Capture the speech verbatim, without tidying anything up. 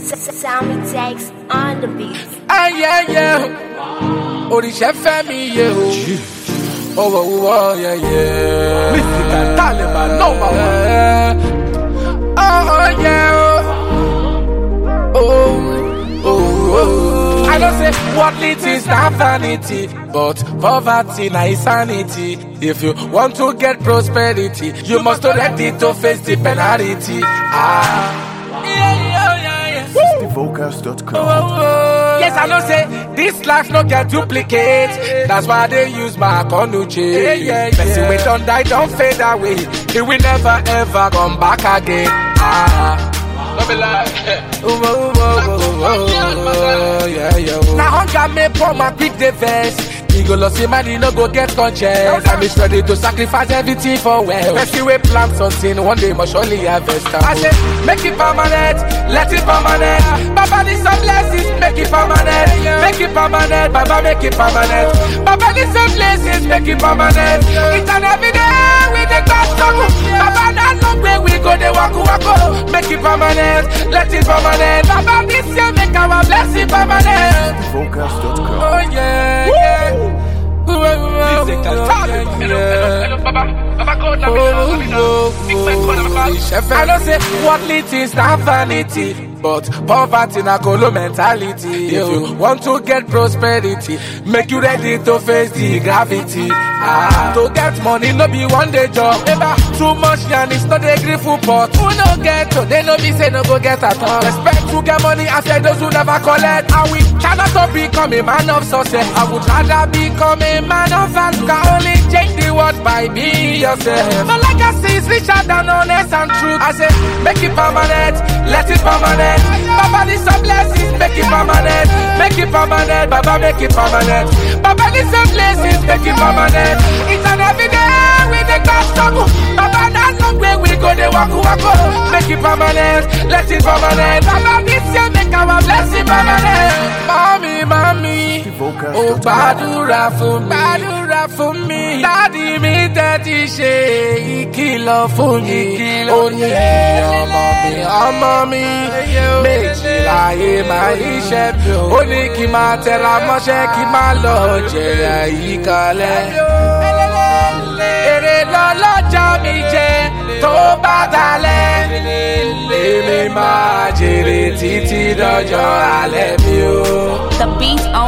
Sammy takes on the beat. Ah yeah yeah. Oríṣẹ́ fẹ́ mi yé o. Oh oh oh yeah yeah. Mystical Taliban number one. Oh oh yeah. Oh oh oh. I don't say what it is not vanity, but poverty na insanity. If you want to get prosperity, you must be ready to face the penalty. Ah. vocals dot com. Oh, oh, oh. Yes, I know say this life no get duplicate. That's why they use my conduit. Yeah, yeah, yeah. Person we don't die, don't fade away. It will never ever come back again. Ah. Don't be like. Oh, oh, oh, oh, oh, oh, yeah, yeah. Now hunger me pour my quick the verse. He go lost him and he no go get conscious. I'm ready to sacrifice everything for well. Let's see we plant something, one day must surely harvest. I say, make it permanent, let it permanent. Baba need some blessings, make it permanent. Make it permanent, Baba make it permanent. Baba need some blessings, make it permanent. It's an everyday with the God struggle. Baba not no way we go the waku waku. Make it permanent, let it permanent. Baba this year make our blessing permanent. vocals dot com. Oh yeah, yeah. I don't say what lit is not vanity, but poverty na colo mentality. If you want to get prosperity, make you ready to face the gravity. Ah, to get money no be one day job. Ever too much and it's not a grateful pot. Who no get to, they no be say no go get at all. Respect to get money after those who never collect. And we cannot become a man of success. I would rather become a man of value. Can only change the world by being yourself. My legacy is richer than honest and truth. I say, make it permanent, let it permanent. Baba need some blessings, make it permanent. Make it permanent, Baba make it permanent. Baba need some blessings, make it permanent. It's an everyday with the God struggle. Baba not long way we go the waku waku. Make it permanent, let it permanent. Baba this year make our blessing permanent. Mommy, mommy, oh gbàdúrà fún mi, gbàdúrà fún mi. Daddy mi tẹ́tí ṣe ìkìlọ̀ fún mi. Ó ní ọmọ mi, ọmọ mi, méjì láyé máa iṣẹ́ mi. Ó ní kí n máa tẹra mọ́ṣẹ́ kí n máa lọ jẹ̀yà yìí kalẹ̀. Èrè lọ́lọ́jọ́ mi jẹ́ tó bá dalẹ̀. Èmi máa jèrè títí dọjọ́ alẹ́ mi o. The beat